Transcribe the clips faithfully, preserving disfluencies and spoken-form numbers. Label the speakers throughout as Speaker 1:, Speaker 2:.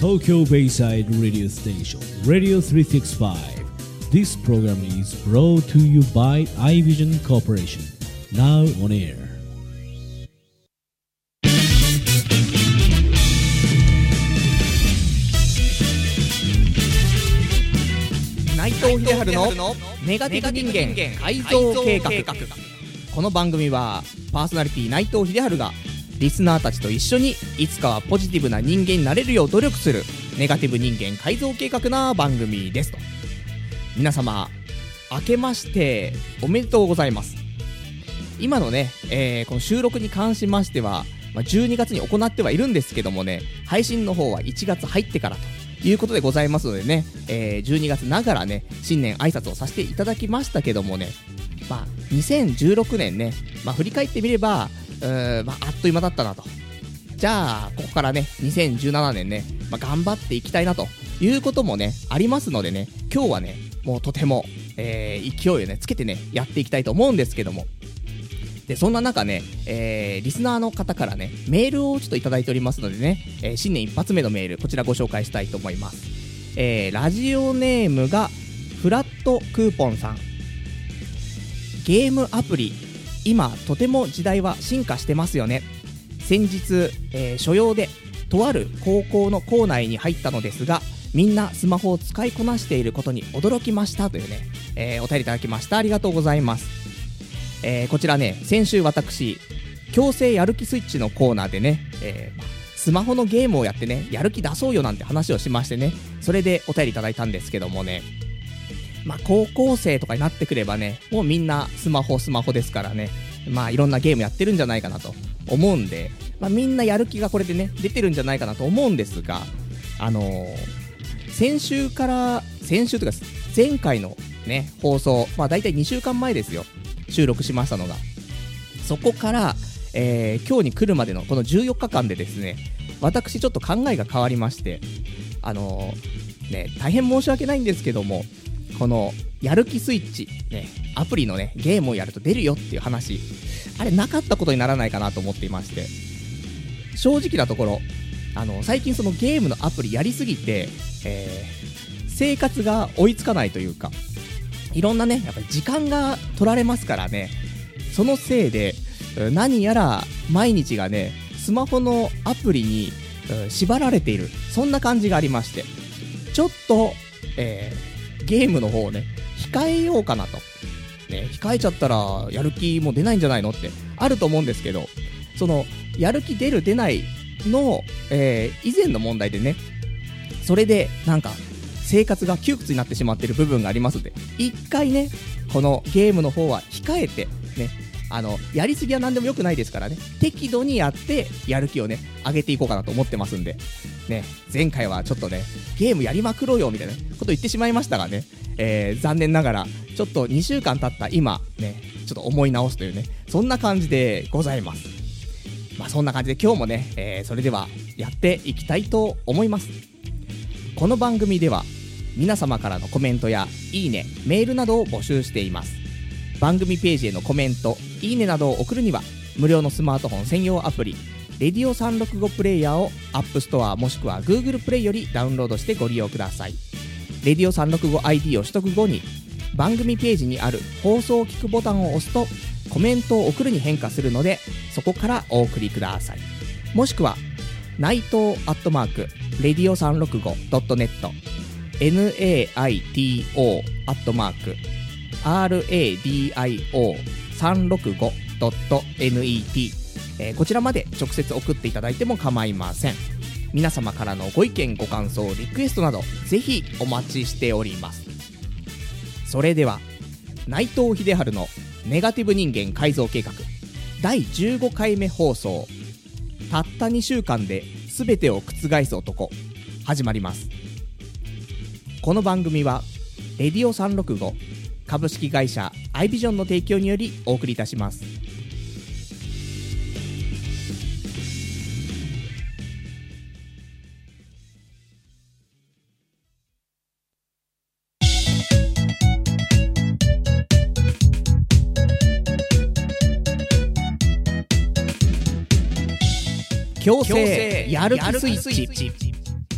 Speaker 1: Tokyo Bayside Radio Station, Radio three sixty-five. This program is brought to you by iVision Corporation. Now on air.
Speaker 2: 内藤秀治のネガティブ人間改造計画。この番組はパーソナリティ内藤秀治がリスナーたちと一緒にいつかはポジティブな人間になれるよう努力するネガティブ人間改造計画な番組ですと。皆様明けましておめでとうございます。今のね、えー、この収録に関しましては、まあ、じゅうにがつに行ってはいるんですけどもね、配信の方はいちがつ入ってからということでございますのでね、えー、じゅうにがつながらね新年挨拶をさせていただきましたけどもね、まあにせんじゅうろくねんね、まあ、振り返ってみればうー、まあ、あっという間だったなと。じゃあここからねにせんじゅうななねんね、まあ、頑張っていきたいなということもねありますのでね、今日はねもうとても、えー、勢いをねつけてねやっていきたいと思うんですけども、でそんな中ね、えー、リスナーの方からねメールをちょっといただいておりますのでね、えー、新年一発目のメールこちらご紹介したいと思います。えー、ラジオネームがフラットクーポンさん。ゲームアプリ今とても時代は進化してますよね。先日、えー、所用でとある高校の校内に入ったのですが、みんなスマホを使いこなしていることに驚きましたというね、えー、お便りいただきました。ありがとうございます。えー、こちらね先週私強制やる気スイッチのコーナーでね、えー、スマホのゲームをやってねやる気出そうよなんて話をしましてね、それでお便りいただいたんですけどもね、まあ高校生とかになってくればねもうみんなスマホスマホですからね、まあいろんなゲームやってるんじゃないかなと思うんで、まあみんなやる気がこれでね出てるんじゃないかなと思うんですが、あのー、先週から先週というか前回のね放送、まあ大体にしゅうかんまえですよ収録しましたのが。そこから、えー、今日に来るまでのこのじゅうよっかかんでですね、私ちょっと考えが変わりまして、あのー、ね大変申し訳ないんですけども、このやる気スイッチねアプリのねゲームをやると出るよっていう話、あれなかったことにならないかなと思っていまして、正直なところあの最近そのゲームのアプリやりすぎて、えー、生活が追いつかないというか、いろんなねやっぱり時間が取られますからね、そのせいで何やら毎日がねスマホのアプリに縛られている、そんな感じがありまして、ちょっと、えーゲームの方をね控えようかなと、ね、控えちゃったらやる気も出ないんじゃないのってあると思うんですけど、そのやる気出る出ないの、えー、以前の問題でね、それでなんか生活が窮屈になってしまっている部分がありますので、一回ねこのゲームの方は控えてね、あのやりすぎは何でも良くないですからね、適度にやってやる気をね上げていこうかなと思ってますんでね、前回はちょっとねゲームやりまくろうよみたいなこと言ってしまいましたがね、えー、残念ながらちょっとにしゅうかん経った今ねちょっと思い直すというね、そんな感じでございます。まあそんな感じで今日もね、えー、それではやっていきたいと思います。この番組では皆様からのコメントやいいねメールなどを募集しています。番組ページへのコメントいいねなどを送るには無料のスマートフォン専用アプリレディオさんろくごプレイヤーを App Store もしくは Google プレイよりダウンロードしてご利用ください。レディオさんろくご アイディー を取得後に番組ページにある放送を聞くボタンを押すとコメントを送るに変化するので、そこからお送りください。もしくは内藤アットマークレディオさんろくごドットネット ナイト アットマーク ラディオさんろくごドットネット、えー、こちらまで直接送っていただいても構いません。皆様からのご意見ご感想リクエストなどぜひお待ちしております。それでは内藤秀治のネガティブ人間改造計画だいじゅうごかいめ放送、たったにしゅうかんで全てを覆す男、始まります。この番組はレディオさんろくご株式会社アイビジョンの提供によりお送りいたします。強制やる気スイッチ。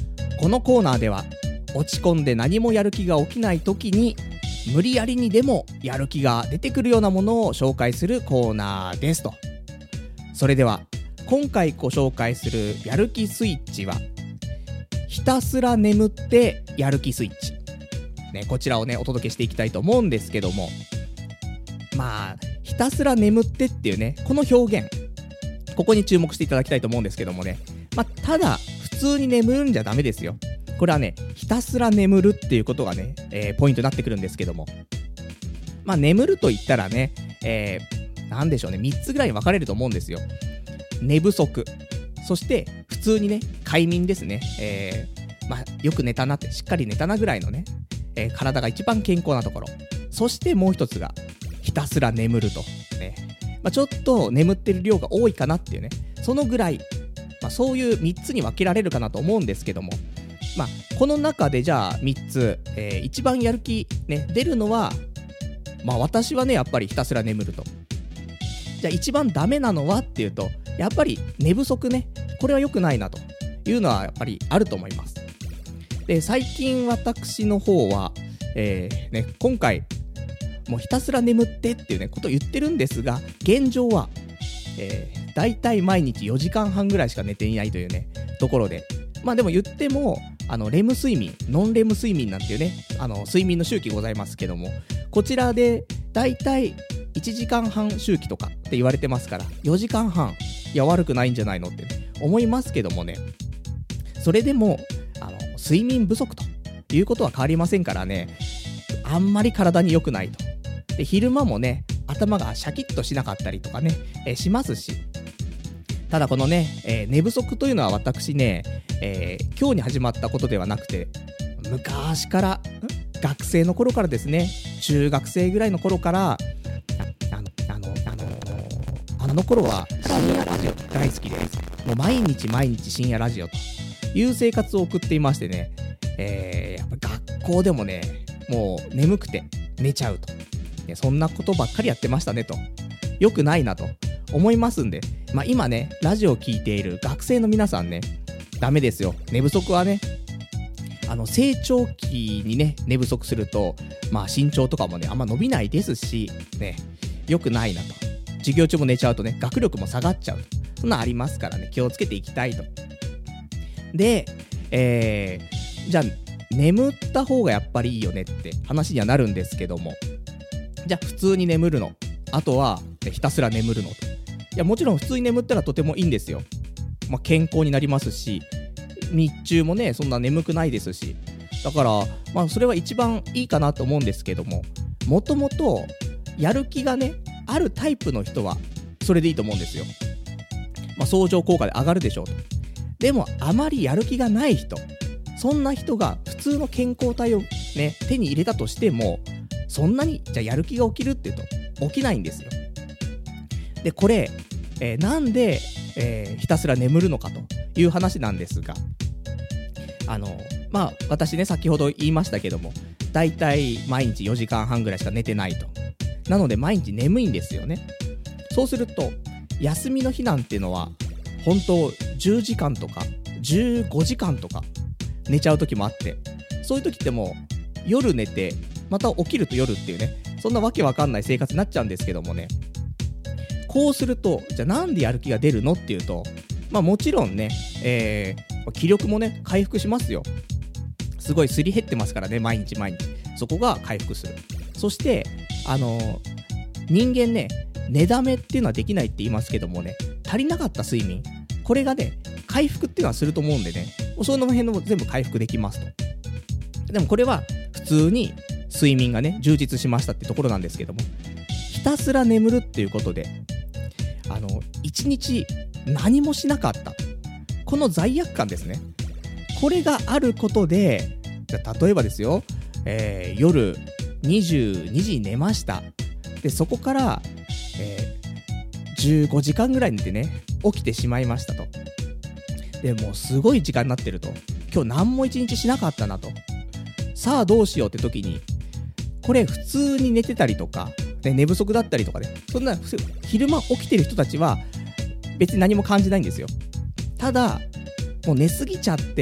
Speaker 2: このコーナーでは落ち込んで何もやる気が起きない時に無理やりにでもやる気が出てくるようなものを紹介するコーナーですと。それでは今回ご紹介するやる気スイッチはひたすら眠ってやる気スイッチ、ね、こちらをねお届けしていきたいと思うんですけども、まあひたすら眠ってっていうねこの表現、ここに注目していただきたいと思うんですけどもね、まあただ普通に眠るんじゃダメですよ。これはねひたすら眠るっていうことがね、えー、ポイントになってくるんですけども、まあ眠ると言ったらね、えー、なんでしょうね、みっつぐらいに分かれると思うんですよ。寝不足、そして普通にね快眠ですね、えー、まあよく寝たなって、しっかり寝たなぐらいのね、えー、体が一番健康なところ、そしてもう一つがひたすら眠ると、ね、まあ、ちょっと眠ってる量が多いかなっていうね、そのぐらい、まあ、そういうみっつに分けられるかなと思うんですけども、まあこの中でじゃあみっつ、えー、一番やる気ね出るのは、まあ私はねやっぱりひたすら眠ると。じゃあ一番ダメなのはっていうと、やっぱり寝不足ね、これは良くないなというのはやっぱりあると思います。で最近私の方は、えーね、今回もうひたすら眠ってっていうねことを言ってるんですが、現状は、えー、だいたい毎日よじかんはんぐらいしか寝ていないというねところで、まあでも言ってもあのレム睡眠、ノンレム睡眠なんていうねあの睡眠の周期ございますけども、こちらでだいたいいちじかんはん周期とかって言われてますから、よじかんはん、いや悪くないんじゃないのって、ね、思いますけどもね、それでもあの睡眠不足ということは変わりませんからね、あんまり体に良くないと。で昼間もね頭がシャキッとしなかったりとかね、えー、しますし、ただこのね、えー、寝不足というのは私ね、えー、今日に始まったことではなくて、昔から学生の頃からですね、中学生ぐらいの頃から、あのあのあのあの頃は深夜ラジオ大好きで、もう毎日毎日深夜ラジオという生活を送っていましてね、えー、やっぱ学校でもねもう眠くて寝ちゃうと、そんなことばっかりやってましたねと、良くないなと思いますんで、まあ今ねラジオを聞いている学生の皆さんね、ダメですよ、寝不足はね。あの成長期にね寝不足すると、まあ身長とかもねあんま伸びないですしね、良くないなと。授業中も寝ちゃうとね学力も下がっちゃう、そんなありますからね、気をつけていきたいと。で、えー、じゃあ眠った方がやっぱりいいよねって話にはなるんですけども、じゃあ普通に眠るの、あとは、ね、ひたすら眠るのと。いやもちろん普通に眠ったらとてもいいんですよ。まあ、健康になりますし、日中もねそんな眠くないですし、だからまあそれは一番いいかなと思うんですけども、もともとやる気がねあるタイプの人はそれでいいと思うんですよ。まあ相乗効果で上がるでしょうと。でもあまりやる気がない人、そんな人が普通の健康体をね手に入れたとしても、そんなにじゃあやる気が起きるっていうと起きないんですよ。でこれ、えー、なんで、えー、ひたすら眠るのかという話なんですが、あのまあ私ね先ほど言いましたけども、だいたい毎日よじかんはんぐらいしか寝てないと。なので毎日眠いんですよね。そうすると休みの日なんていうのは本当じゅうじかんとかじゅうごじかんとか寝ちゃう時もあって、そういう時ってもう夜寝てまた起きると夜っていうね、そんなわけわかんない生活になっちゃうんですけどもね、こうするとじゃあなんでやる気が出るのっていうと、まあもちろんね、えー、気力もね回復しますよ。すごいすり減ってますからね、毎日毎日そこが回復する。そしてあのー、人間ね寝だめっていうのはできないって言いますけどもね、足りなかった睡眠、これがね回復っていうのはすると思うんでね、その辺の全部回復できますと。でもこれは普通に睡眠がね充実しましたってところなんですけども、ひたすら眠るっていうことで、あの一日何もしなかった、この罪悪感ですね、これがあることで、じゃあ例えばですよ、えー、夜にじゅうにじに寝ました。でそこから、えー、じゅうごじかんぐらい寝てね起きてしまいましたと。でもうすごい時間になってると、今日何も一日しなかったなと、さあどうしようって時に、これ普通に寝てたりとか、ね、寝不足だったりとかね、そんな昼間起きてる人たちは別に何も感じないんですよ。ただもう寝すぎちゃって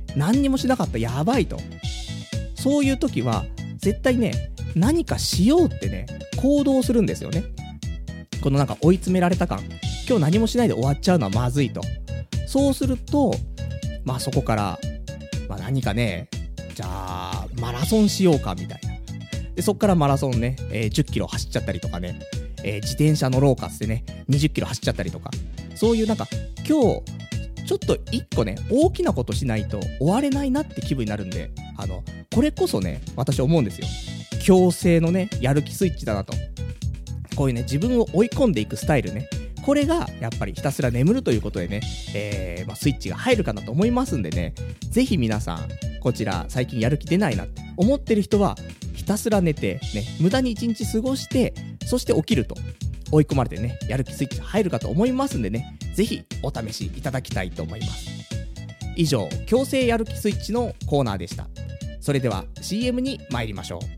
Speaker 2: 何にもしなかったらやばいと。そういう時は絶対ね、何かしようってね、行動するんですよね。このなんか追い詰められた感、今日何もしないで終わっちゃうのはまずいと。そうすると、まあそこから、まあ何かね、じゃあ、マラソンしようかみたいな。で、そこからマラソンね、えー、じゅっキロ走っちゃったりとかね、えー、自転車乗ろうかってね、にじゅっキロ走っちゃったりとか、そういうなんか、今日、ちょっと一個ね、大きなことしないと終われないなって気分になるんで、あの、これこそね、私思うんですよ。強制のね、やる気スイッチだなと。こういうね、自分を追い込んでいくスタイルね、これがやっぱりひたすら眠るということでね、えーまあ、スイッチが入るかなと思いますんでね、ぜひ皆さんこちら最近やる気出ないなって思ってる人はひたすら寝てね、無駄に一日過ごして、そして起きると追い込まれてね、やる気スイッチ入るかと思いますんでね、ぜひお試しいただきたいと思います。以上、強制やる気スイッチのコーナーでした。それでは シーエム に参りましょう。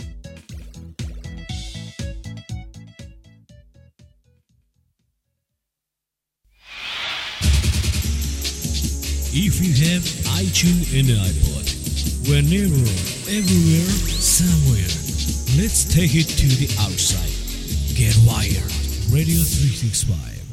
Speaker 1: If you have iTunes and iPod, whenever, everywhere, somewhere, let's take it to the outside. Get wired. Radio スリーシックスファイ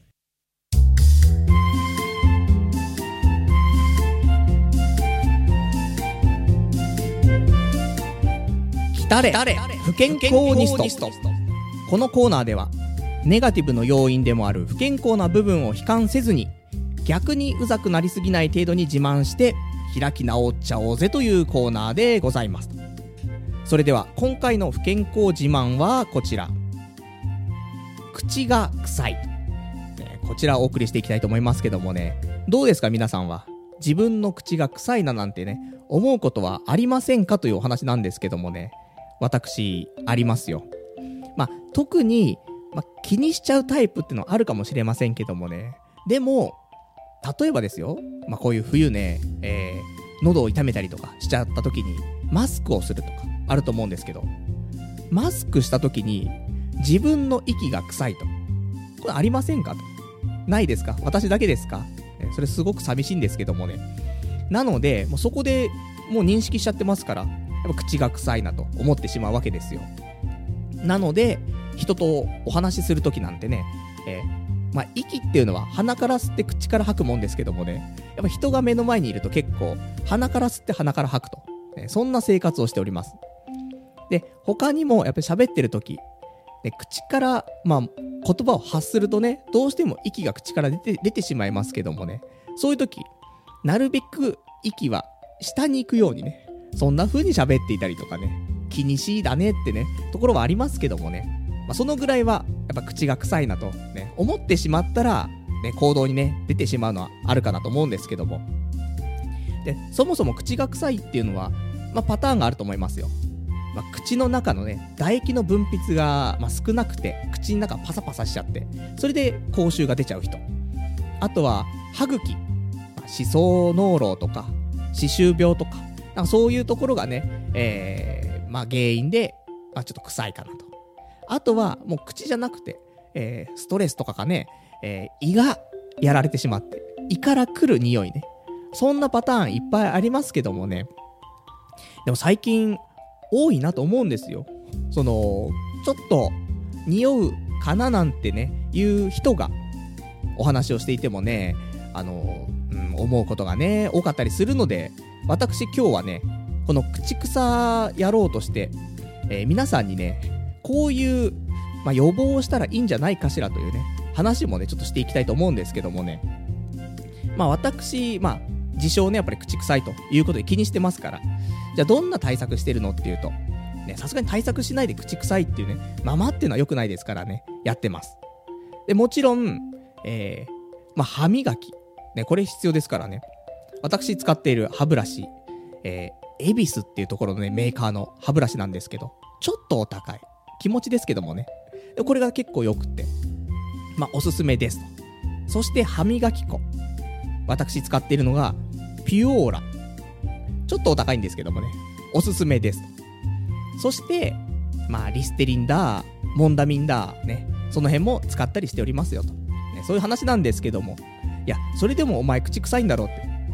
Speaker 2: ブ。来たれ不健康ニスト。このコーナーではネガティブの要因でもある不健康な部分を悲観せずに、逆にうざくなりすぎない程度に自慢して開き直っちゃおうぜというコーナーでございます。それでは今回の不健康自慢はこちら、口が臭い、ね、こちらをお送りしていきたいと思いますけどもね、どうですか皆さんは自分の口が臭いななんてね思うことはありませんかというお話なんですけどもね、私ありますよ。まあ特に、まあ、気にしちゃうタイプっていうのはあるかもしれませんけどもね、でも例えばですよ、まあ、こういう冬ね、えー、喉を痛めたりとかしちゃった時にマスクをするとかあると思うんですけど、マスクした時に自分の息が臭いと、これありませんかと。ないですか？私だけですか？それすごく寂しいんですけどもね。なのでもうそこでもう認識しちゃってますから、やっぱ口が臭いなと思ってしまうわけですよ。なので人とお話しする時なんてね、えーまあ、息っていうのは鼻から吸って口から吐くもんですけどもね、やっぱ人が目の前にいると結構鼻から吸って鼻から吐くと、ね、そんな生活をしております。で、他にもやっぱり喋ってる時、ね、口から、まあ、言葉を発するとね、どうしても息が口から出て、出てしまいますけどもね、そういう時、なるべく息は下に行くようにね、そんな風に喋っていたりとかね、気にしいだねってね、ところはありますけどもね、まあ、そのぐらいはやっぱ口が臭いなと、ね、思ってしまったら、ね、行動にね出てしまうのはあるかなと思うんですけども、でそもそも口が臭いっていうのは、まあ、パターンがあると思いますよ。まあ、口の中のね唾液の分泌が、まあ、少なくて口の中パサパサしちゃって、それで口臭が出ちゃう人、あとは歯茎、まあ、歯槽膿漏とか歯周病とか、なんかそういうところがね、えーまあ、原因で、まあ、ちょっと臭いかなと。あとはもう口じゃなくて、えー、ストレスとかかね、えー、胃がやられてしまって、胃から来る匂いね、そんなパターンいっぱいありますけどもね、でも最近多いなと思うんですよ。そのちょっと匂うかななんてねいう人がお話をしていてもね、あの、うん、思うことがね多かったりするので、私今日はねこの口臭やろうとして、えー、皆さんにねこういう、まあ、予防をしたらいいんじゃないかしらというね話もねちょっとしていきたいと思うんですけどもね、まあ私まあ自称ねやっぱり口臭いということで気にしてますから、じゃあどんな対策してるのっていうとね、さすがに対策しないで口臭いっていうねままっていうのは良くないですからね、やってます。でもちろん、えー、まあ歯磨きね、これ必要ですからね。私使っている歯ブラシ、えー、エビスっていうところのねメーカーの歯ブラシなんですけど、ちょっとお高い気持ちですけどもね、これが結構よくって、まあおすすめですと。そして歯磨き粉、私使っているのがピュオーラ、ちょっとお高いんですけどもねおすすめですと。そしてまあリステリンだモンダミンだね、その辺も使ったりしておりますよと、ね、そういう話なんですけども、いやそれでもお前口臭いんだろうって、ね、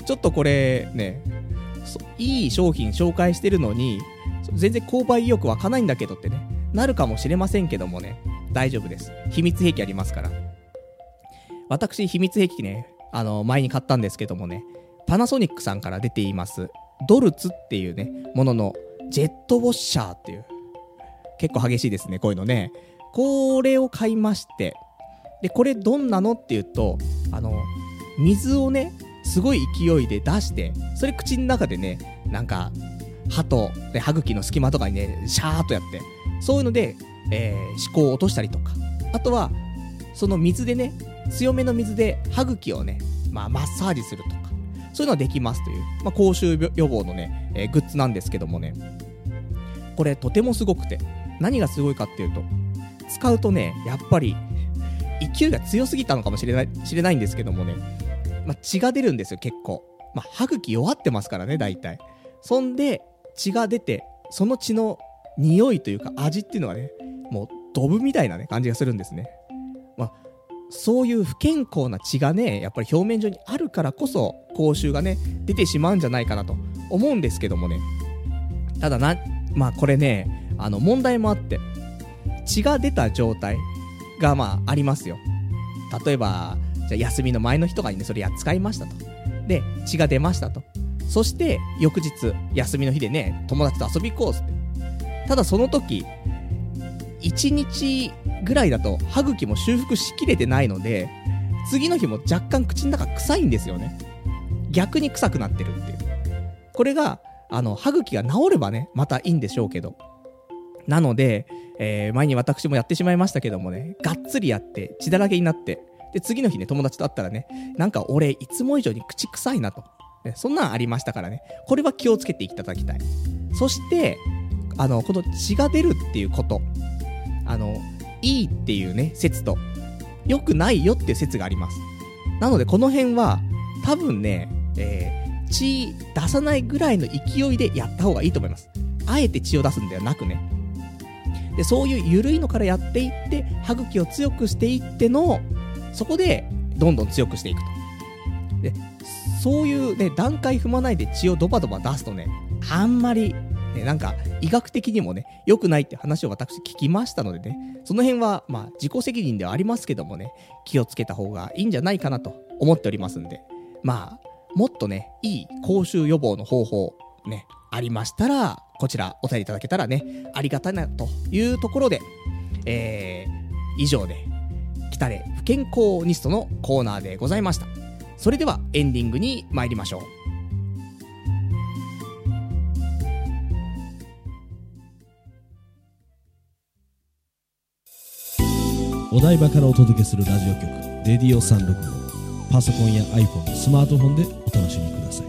Speaker 2: ちょっとこれね、いい商品紹介してるのに全然購買意欲湧かないんだけどってね、なるかもしれませんけどもね、大丈夫です。秘密兵器ありますから。私秘密兵器ね、あの前に買ったんですけどもね、パナソニックさんから出ていますドルツっていうねもののジェットウォッシャーっていう、結構激しいですねこういうのね。これを買いまして、でこれどんなのっていうと、あの水をねすごい勢いで出して、それ口の中でね、なんか歯とで歯茎の隙間とかにねシャーっとやって、そういうので、えー、歯垢を落としたりとか、あとはその水でね、強めの水で歯茎をね、まあ、マッサージするとか、そういうのができますという、まあ、口臭予防のね、えー、グッズなんですけどもね、これとてもすごくて、何がすごいかっていうと、使うとね、やっぱり勢いが強すぎたのかもしれない、知れないんですけどもね、まあ、血が出るんですよ結構。まあ、歯茎弱ってますからね大体。そんで血が出て、その血の匂いというか味っていうのがね、もうドブみたいなね感じがするんですね。まあそういう不健康な血がね、やっぱり表面上にあるからこそ口臭がね出てしまうんじゃないかなと思うんですけどもね。ただな、まあこれね、あの問題もあって、血が出た状態がまあありますよ。例えばじゃあ休みの前の日とかにね、それやっ使いましたと。で血が出ましたと。そして翌日休みの日でね、友達と遊び行こうっつって。ただその時いちにちぐらいだと歯茎も修復しきれてないので、次の日も若干口の中臭いんですよね。逆に臭くなってるっていう。これがあの歯茎が治ればねまたいいんでしょうけど、なので、えー、前に私もやってしまいましたけどもね、がっつりやって血だらけになって、で次の日ね友達と会ったらね、なんか俺いつも以上に口臭いなと、ね、そんなんありましたからね、これは気をつけていただきたい。そしてあのこの血が出るっていうこと、あのいいっていうね説と良くないよっていう説があります。なのでこの辺は多分ね、えー、血出さないぐらいの勢いでやった方がいいと思います。あえて血を出すんではなくね。でそういう緩いのからやっていって、歯茎を強くしていっての、そこでどんどん強くしていくと。でそういうね段階踏まないで血をドバドバ出すとね、あんまりね、なんか医学的にもね良くないって話を私聞きましたのでね、その辺はまあ自己責任ではありますけどもね、気をつけた方がいいんじゃないかなと思っておりますんで、まあもっとねいい口臭予防の方法ねありましたら、こちらお便りいただけたらねありがたいなというところで、えー、以上で来たれ不健康ニストのコーナーでございました。それではエンディングに参りましょう。
Speaker 1: お台場からお届けするラジオ局レディオさんろくご、パソコンや iPhone、スマートフォンでお楽しみください。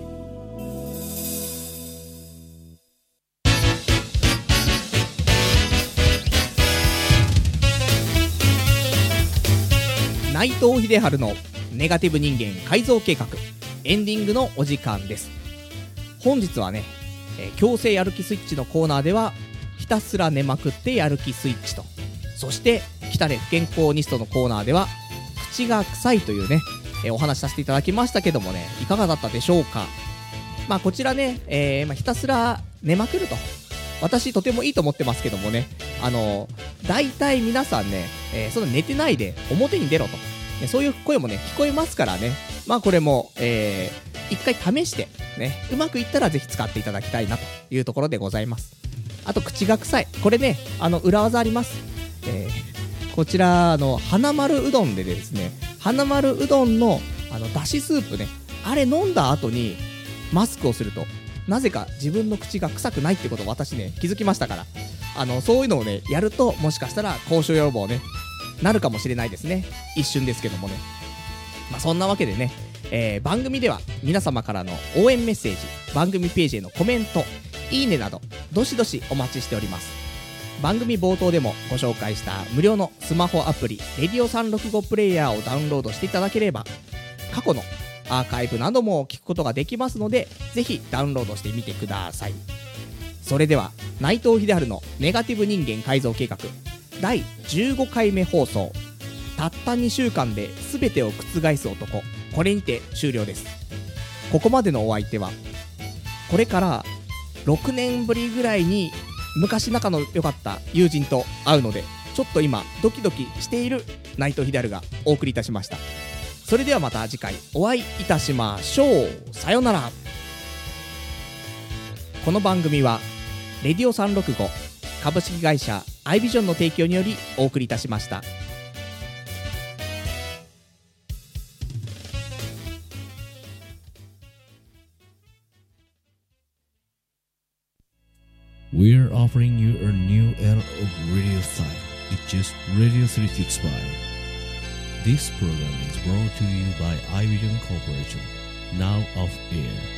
Speaker 2: 内藤秀春のネガティブ人間改造計画、エンディングのお時間です。本日はね、えー、強制やる気スイッチのコーナーではひたすら寝まくってやる気スイッチと、そして来たれ不健康ニストのコーナーでは口が臭いというね、えー、お話しさせていただきましたけどもね、いかがだったでしょうか。まあこちらね、えーまあ、ひたすら寝まくると、私とてもいいと思ってますけどもね、あのー、大体皆さんね、えー、その寝てないで表に出ろと、ね、そういう声もね聞こえますからね、まあこれも、えー、一回試してね、うまくいったらぜひ使っていただきたいなというところでございます。あと口が臭い、これね、あの裏技あります。えー、こちらの花丸うどんでですね、花丸うどんのあのだしスープね、あれ飲んだ後にマスクをするとなぜか自分の口が臭くないってことを私ね気づきましたから、あのそういうのをねやるともしかしたら口臭予防ねなるかもしれないですね。一瞬ですけどもね。まあそんなわけでね、えー、番組では皆様からの応援メッセージ、番組ページへのコメント、いいねなどどしどしお待ちしております。番組冒頭でもご紹介した無料のスマホアプリレディオさんろくごプレイヤーをダウンロードしていただければ、過去のアーカイブなども聞くことができますので、ぜひダウンロードしてみてください。それでは内藤秀春のネガティブ人間改造計画だいじゅうごかいめ放送、たったにしゅうかんで全てを覆す男、これにて終了です。 ここまでのお相手は、これからろくねんぶりぐらいに昔仲の良かった友人と会うので、ちょっと今ドキドキしている内藤秀治がお送りいたしました。それではまた次回お会いいたしましょう。さようなら。この番組はレディオさんろくご株式会社アイビジョンの提供によりお送りいたしました。
Speaker 1: We're offering you a new era of radio style. It's just Radio three sixty-five. This program is brought to you by iVision Corporation. Now off air.